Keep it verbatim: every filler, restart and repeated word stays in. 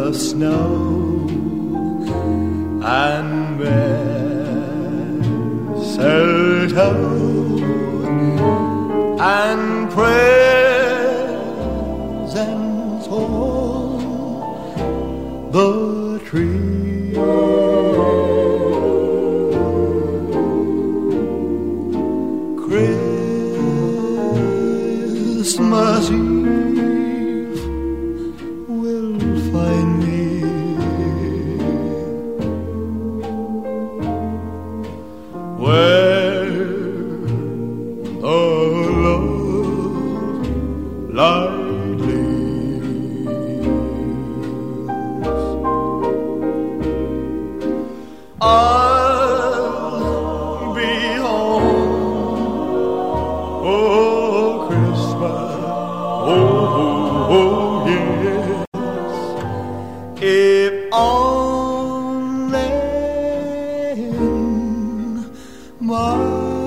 of snow and mistletoe and presents on the tree. Christmas Eve will find me where the love light leads. I'll be home, oh Christmas, oh, oh yes, if only in my